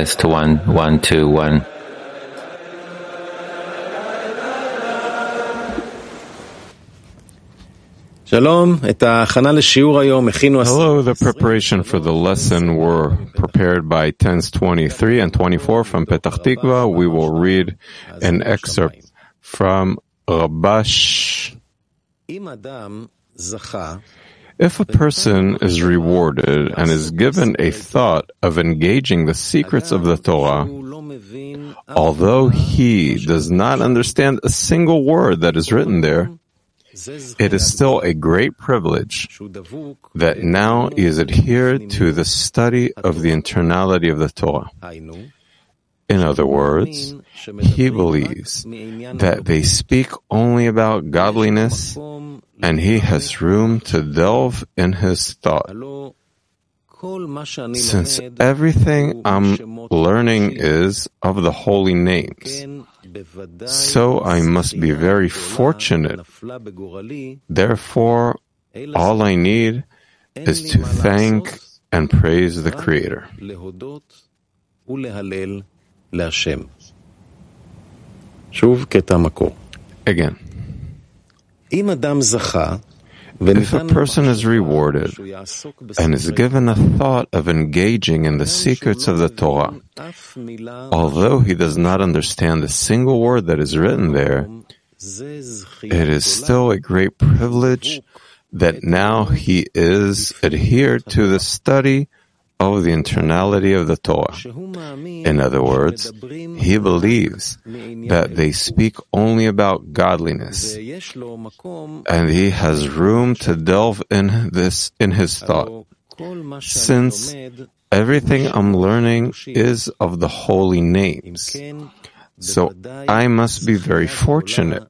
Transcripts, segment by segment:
test 1, 1, 2, 1. Hello, the preparation for the lesson were prepared by tens 23 and 24 from Petach Tikva. We will read an excerpt from Rabash. If a person is rewarded and is given a thought of engaging the secrets of the Torah, although he does not understand a single word that is written there, it is still a great privilege that now he is adhered to the study of the internality of the Torah. In other words, he believes that they speak only about godliness, and he has room to delve in his thought. Since everything I'm learning is of the holy names, so I must be very fortunate. Therefore, all I need is to thank and praise the Creator. Again, if a person is rewarded and is given a thought of engaging in the secrets of the Torah, although he does not understand a single word that is written there, it is still a great privilege that now he is adhered to the study of the internality of the Torah. In other words, he believes that they speak only about godliness, and he has room to delve in his thought. Since everything I'm learning is of the holy names, so I must be very fortunate.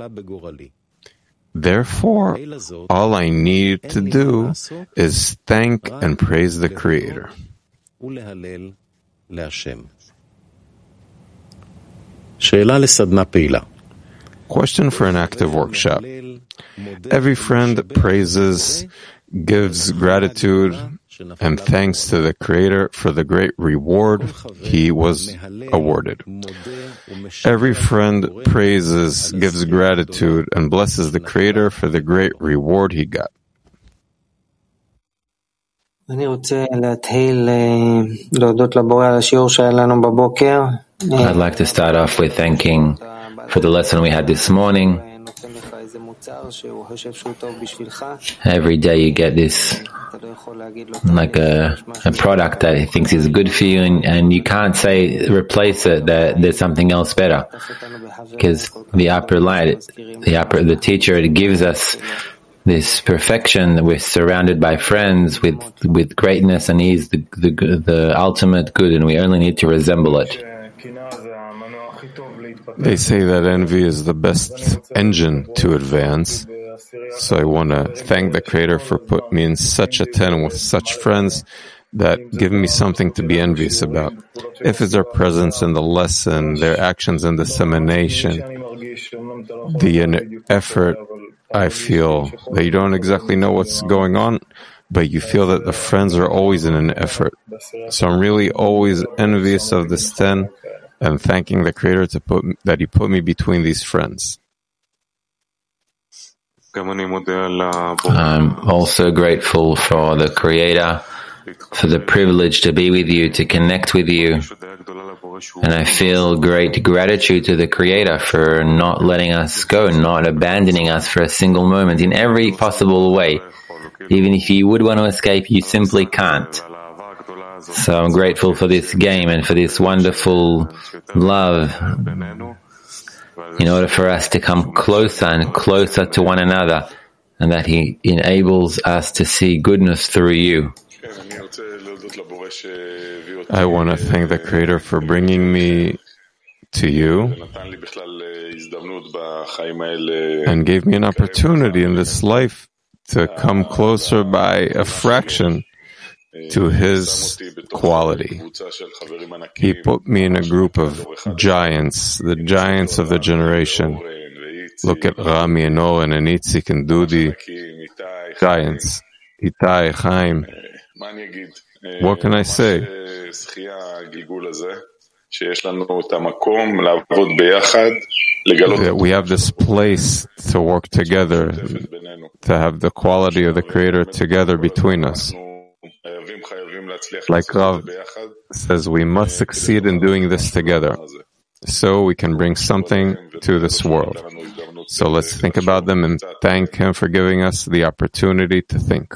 Therefore, all I need to do is thank and praise the Creator. Question for an active workshop. Every friend praises, gives gratitude, and thanks to the Creator for the great reward he was awarded. Every friend praises, gives gratitude, and blesses the Creator for the great reward he got. I'd like to start off with thanking for the lesson we had this morning. Every day you get this, like a product that he thinks is good for you, and you can't say replace it, that there's something else better. Because the upper light, the teacher, it gives us this perfection. We're surrounded by friends with greatness, and he's the ultimate good, and we only need to resemble it. They say that envy is the best engine to advance. So I want to thank the Creator for putting me in such a tent with such friends that give me something to be envious about. If it's their presence in the lesson, their actions in dissemination, the effort, I feel that you don't exactly know what's going on, but you feel that the friends are always in an effort. So I'm really always envious of this tent and thanking the Creator that He put me between these friends. I'm also grateful for the Creator, for the privilege to be with you, to connect with you. And I feel great gratitude to the Creator for not letting us go, not abandoning us for a single moment in every possible way. Even if you would want to escape, you simply can't. So I'm grateful for this game and for this wonderful love in order for us to come closer and closer to one another, and that He enables us to see goodness through you. I want to thank the Creator for bringing me to you and gave me an opportunity in this life to come closer by a fraction to His quality. He put me in a group of giants, the giants of the generation. Look at Rami and Oren and Itzik and Dudi, giants. Itai, Chaim. What can I say? That we have this place to work together, to have the quality of the Creator together between us. Like Rav says, we must succeed in doing this together, so we can bring something to this world. So let's think about them and thank Him for giving us the opportunity to think.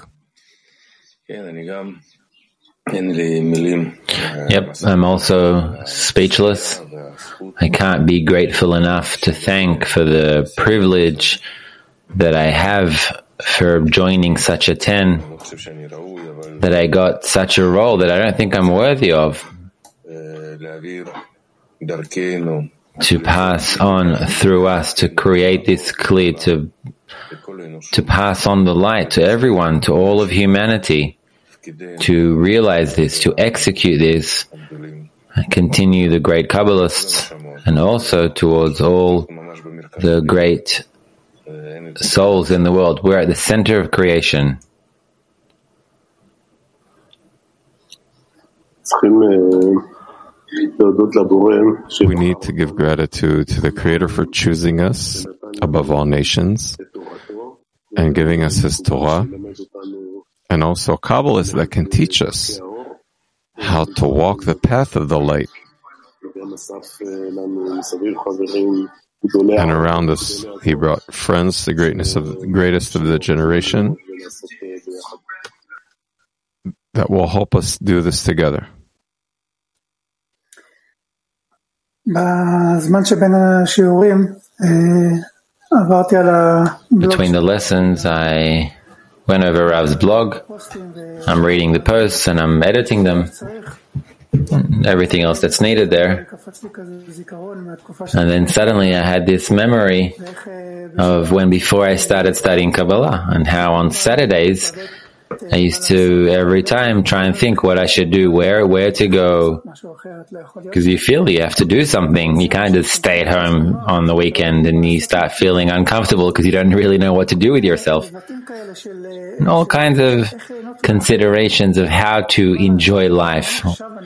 Yep, I'm also speechless. I can't be grateful enough to thank for the privilege that I have for joining such a 10, that I got such a role that I don't think I'm worthy of, to pass on through us, to create this kli, to pass on the light to everyone, to all of humanity, to realize this, to execute this, and continue the great Kabbalists, and also towards all the great souls in the world. We're at the center of creation. We need to give gratitude to the Creator for choosing us above all nations and giving us His Torah, and also Kabbalists that can teach us how to walk the path of the light. And around us, He brought friends, the greatest of the generation, that will help us do this together. Between the lessons, I went over Rav's blog. I'm reading the posts and I'm editing them. Everything else that's needed there. And then suddenly I had this memory of when before I started studying Kabbalah, and how on Saturdays I used to every time try and think what I should do, where to go, because you feel you have to do something. You can't just stay at home on the weekend and you start feeling uncomfortable because you don't really know what to do with yourself. And all kinds of considerations of how to enjoy life.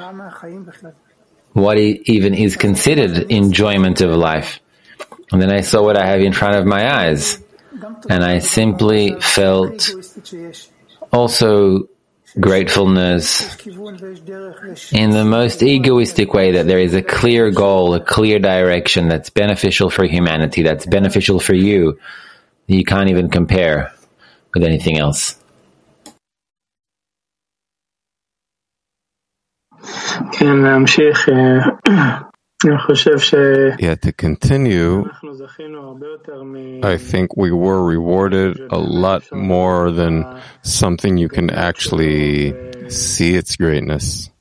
What even is considered enjoyment of life. And then I saw what I have in front of my eyes, and I simply felt also gratefulness in the most egoistic way, that there is a clear goal, a clear direction that's beneficial for humanity, that's beneficial for you. You can't even compare with anything else. Yeah, to continue, I think we were rewarded a lot more than something you can actually see its greatness,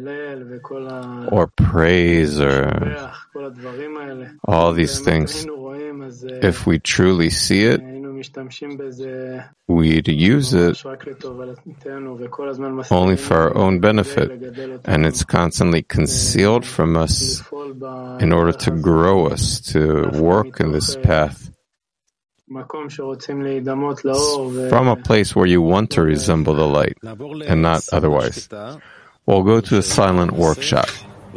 or praise, or all these things. If we truly see it, we'd use it only for our own benefit, and it's constantly concealed from us in order to grow us, to work in this path. From a place where you want to resemble the light, and not otherwise. We'll go to a silent workshop.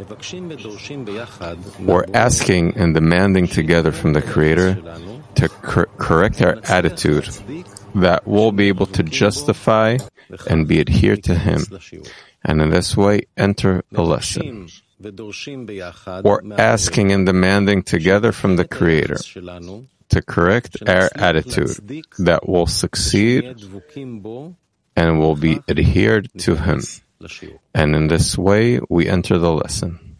We're asking and demanding together from the Creator to correct our attitude, that we'll be able to justify and be adhered to Him, and in this way enter the lesson. We're asking and demanding together from the Creator to correct our attitude, that we'll succeed and will be adhered to Him, and in this way we enter the lesson.